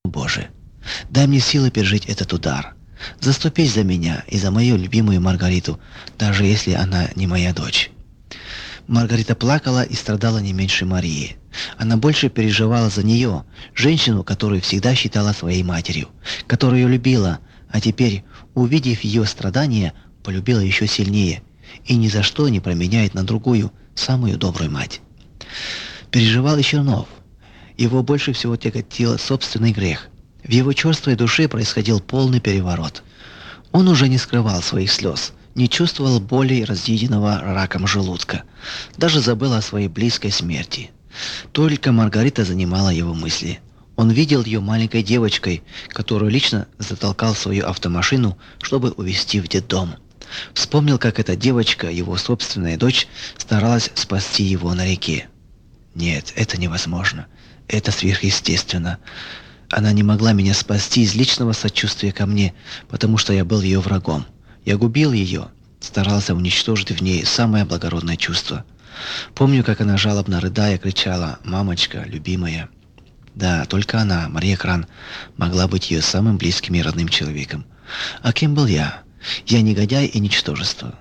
Боже, дай мне силы пережить этот удар. Заступись за меня и за мою любимую Маргариту, даже если она не моя дочь». Маргарита плакала и страдала не меньше Марии. Она больше переживала за нее, женщину, которую всегда считала своей матерью, которую любила, а теперь, увидев ее страдания, полюбила еще сильнее и ни за что не променяет на другую, самую добрую мать. Переживал и Чернов. Его больше всего тяготил собственный грех. В его черствой душе происходил полный переворот. Он уже не скрывал своих слез, не чувствовал боли разъеденного раком желудка, даже забыл о своей близкой смерти. Только Маргарита занимала его мысли. Он видел ее маленькой девочкой, которую лично затолкал в свою автомашину, чтобы увезти в детдом. Вспомнил, как эта девочка, его собственная дочь, старалась спасти его на реке. Нет, это невозможно. Это сверхъестественно. Она не могла меня спасти из личного сочувствия ко мне, потому что я был ее врагом. Я губил ее, старался уничтожить в ней самое благородное чувство. Помню, как она жалобно рыдая кричала: «Мамочка, любимая». Да, только она, Мария Кран, могла быть ее самым близким и родным человеком. А кем был я? Я негодяй и ничтожество.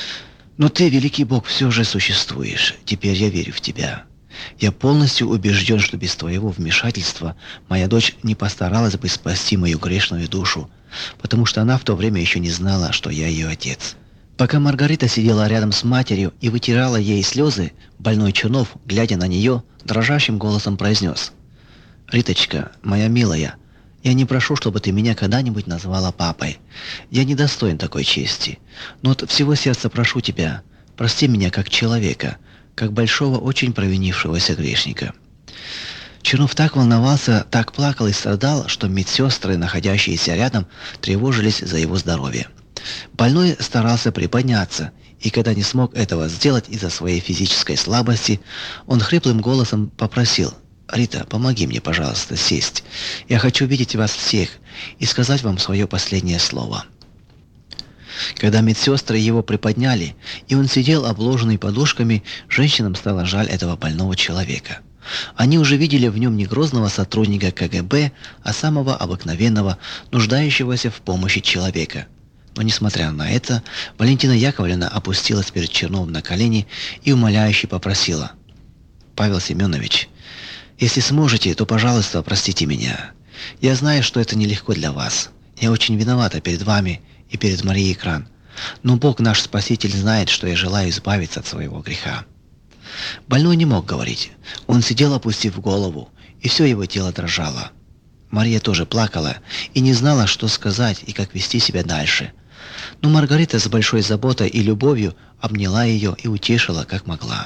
Но ты, великий Бог, все же существуешь. Теперь я верю в тебя. Я полностью убежден, что без твоего вмешательства моя дочь не постаралась бы спасти мою грешную душу, потому что она в то время еще не знала, что я ее отец. Пока Маргарита сидела рядом с матерью и вытирала ей слезы, больной Чернов, глядя на нее, дрожащим голосом произнес: «Риточка, моя милая, я не прошу, чтобы ты меня когда-нибудь назвала папой. Я не достоин такой чести. Но от всего сердца прошу тебя, прости меня как человека, как большого, очень провинившегося грешника». Чернов так волновался, так плакал и страдал, что медсестры, находящиеся рядом, тревожились за его здоровье. Больной старался приподняться, и когда не смог этого сделать из-за своей физической слабости, он хриплым голосом попросил: «Рита, помоги мне, пожалуйста, сесть. Я хочу видеть вас всех и сказать вам свое последнее слово». Когда медсестры его приподняли, и он сидел обложенный подушками, женщинам стало жаль этого больного человека. Они уже видели в нем не грозного сотрудника КГБ, а самого обыкновенного, нуждающегося в помощи человека. Но несмотря на это, Валентина Яковлевна опустилась перед Черновым на колени и умоляюще попросила: «Павел Семенович, если сможете, то, пожалуйста, простите меня. Я знаю, что это нелегко для вас. Я очень виновата перед вами и перед Марией Кран. Но Бог наш Спаситель знает, что я желаю избавиться от своего греха». Больной не мог говорить. Он сидел, опустив голову, и все его тело дрожало. Мария тоже плакала и не знала, что сказать и как вести себя дальше. Но Маргарита с большой заботой и любовью обняла ее и утешила, как могла.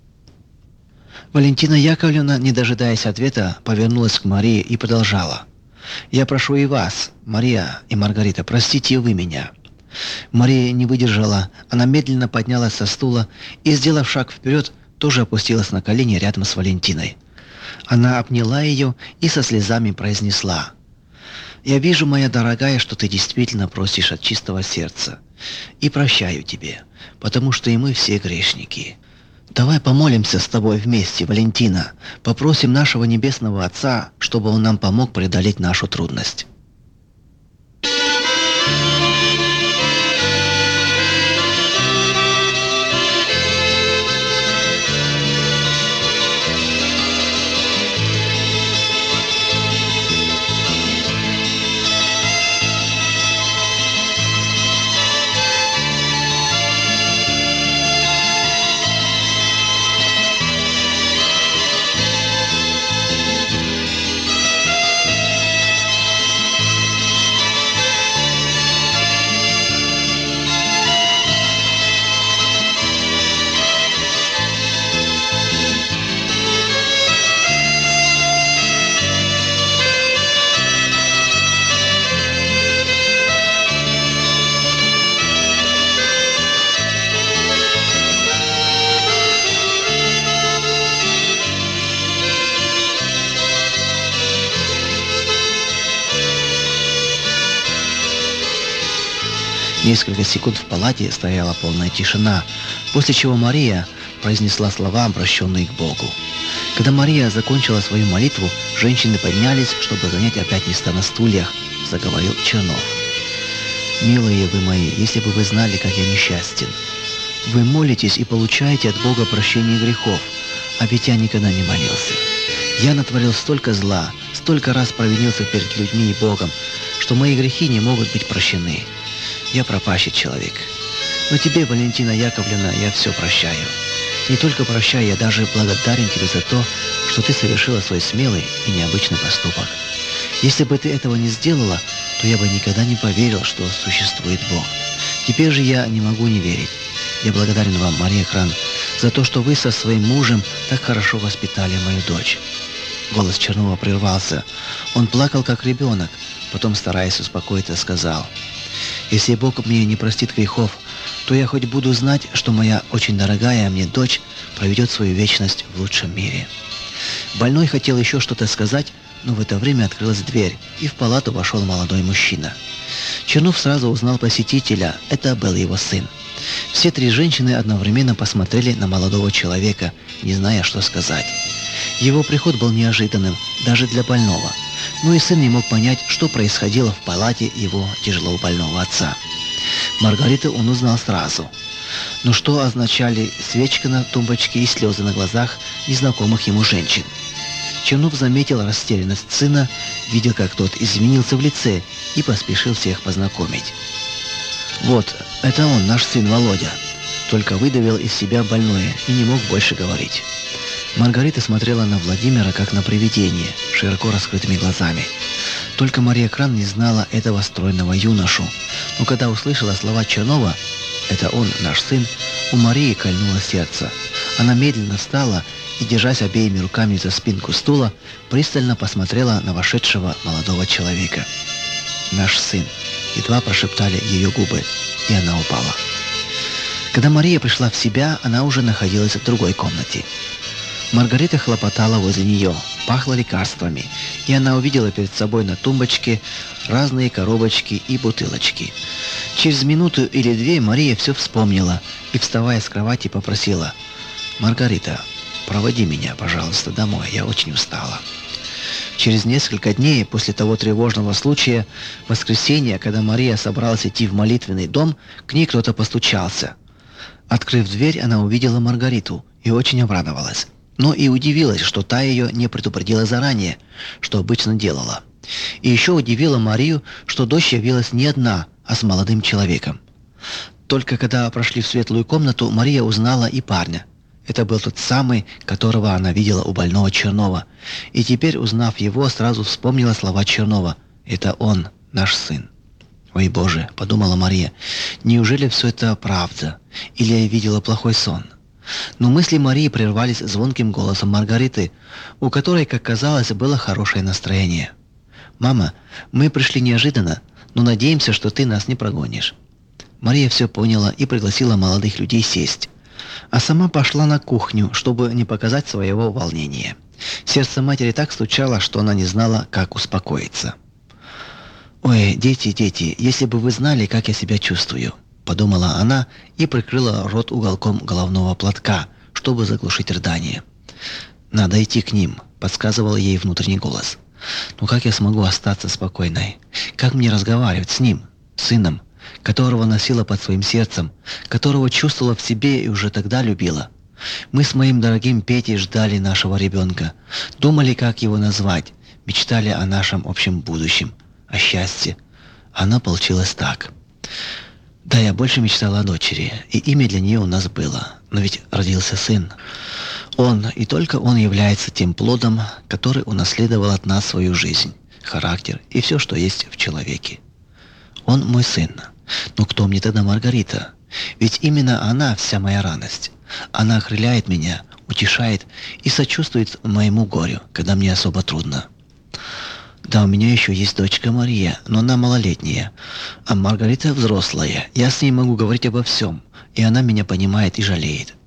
Валентина Яковлевна, не дожидаясь ответа, повернулась к Марии и продолжала: «Я прошу и вас, Мария и Маргарита, простите и вы меня». Мария не выдержала, она медленно поднялась со стула и, сделав шаг вперед, тоже опустилась на колени рядом с Валентиной. Она обняла ее и со слезами произнесла: «Я вижу, моя дорогая, что ты действительно просишь от чистого сердца. И прощаю тебе, потому что и мы все грешники. Давай помолимся с тобой вместе, Валентина, попросим нашего Небесного Отца, чтобы Он нам помог преодолеть нашу трудность». Несколько секунд в палате стояла полная тишина, после чего Мария произнесла слова, обращенные к Богу. Когда Мария закончила свою молитву, женщины поднялись, чтобы занять опять места на стульях, заговорил Чернов. «Милые вы мои, если бы вы знали, как я несчастен. Вы молитесь и получаете от Бога прощение грехов, а ведь я никогда не молился. Я натворил столько зла, столько раз провинился перед людьми и Богом, что мои грехи не могут быть прощены. Я пропащий человек. Но тебе, Валентина Яковлевна, я все прощаю. Не только прощаю, я даже благодарен тебе за то, что ты совершила свой смелый и необычный поступок. Если бы ты этого не сделала, то я бы никогда не поверил, что существует Бог. Теперь же я не могу не верить. Я благодарен вам, Мария Кран, за то, что вы со своим мужем так хорошо воспитали мою дочь». Голос Чернова прервался. Он плакал, как ребенок, потом, стараясь успокоиться, сказал: «Если Бог мне не простит грехов, то я хоть буду знать, что моя очень дорогая мне дочь проведет свою вечность в лучшем мире». Больной хотел еще что-то сказать, но в это время открылась дверь, и в палату вошел молодой мужчина. Чернов сразу узнал посетителя. Это был его сын. Все три женщины одновременно посмотрели на молодого человека, не зная, что сказать. Его приход был неожиданным, даже для больного. Но и сын не мог понять, что происходило в палате его тяжело больного отца. Маргариту он узнал сразу. Но что означали свечка на тумбочке и слезы на глазах незнакомых ему женщин? Чернов заметил растерянность сына, видел, как тот изменился в лице, и поспешил всех познакомить. «Вот, это он, наш сын Володя», только выдавил из себя больное и не мог больше говорить. Маргарита смотрела на Владимира как на привидение, широко раскрытыми глазами. Только Мария Кран не знала этого стройного юношу, но когда услышала слова Чернова «это он, наш сын», у Марии кольнуло сердце. Она медленно встала и, держась обеими руками за спинку стула, пристально посмотрела на вошедшего молодого человека. «Наш сын», едва прошептали ее губы, и она упала. Когда Мария пришла в себя, она уже находилась в другой комнате. Маргарита хлопотала возле нее, пахло лекарствами, и она увидела перед собой на тумбочке разные коробочки и бутылочки. Через минуту или две Мария все вспомнила и, вставая с кровати, попросила: «Маргарита, проводи меня, пожалуйста, домой, я очень устала». Через несколько дней после того тревожного случая, в воскресенье, когда Мария собралась идти в молитвенный дом, к ней кто-то постучался. Открыв дверь, она увидела Маргариту и очень обрадовалась. Но и удивилась, что та ее не предупредила заранее, что обычно делала. И еще удивила Марию, что дочь явилась не одна, а с молодым человеком. Только когда прошли в светлую комнату, Мария узнала и парня. Это был тот самый, которого она видела у больного Чернова. И теперь, узнав его, сразу вспомнила слова Чернова: «Это он, наш сын». «Ой, Боже», — подумала Мария, — «неужели все это правда? Или я видела плохой сон?» Но мысли Марии прервались звонким голосом Маргариты, у которой, как казалось, было хорошее настроение. «Мама, мы пришли неожиданно, но надеемся, что ты нас не прогонишь». Мария все поняла и пригласила молодых людей сесть. А сама пошла на кухню, чтобы не показать своего волнения. Сердце матери так стучало, что она не знала, как успокоиться. «Ой, дети, дети, если бы вы знали, как я себя чувствую», — подумала она и прикрыла рот уголком головного платка, чтобы заглушить рыдание. «Надо идти к ним», — подсказывал ей внутренний голос. «Но как я смогу остаться спокойной? Как мне разговаривать с ним, сыном, которого носила под своим сердцем, которого чувствовала в себе и уже тогда любила? Мы с моим дорогим Петей ждали нашего ребенка, думали, как его назвать, мечтали о нашем общем будущем, о счастье. Оно получилось так. Да, я больше мечтала о дочери, и имя для нее у нас было, но ведь родился сын. Он, и только он является тем плодом, который унаследовал от нас свою жизнь, характер и все, что есть в человеке. Он мой сын. Но кто мне тогда Маргарита? Ведь именно она вся моя радость. Она окрыляет меня, утешает и сочувствует моему горю, когда мне особо трудно. Да, у меня еще есть дочка Мария, но она малолетняя, а Маргарита взрослая. Я с ней могу говорить обо всем, и она меня понимает и жалеет.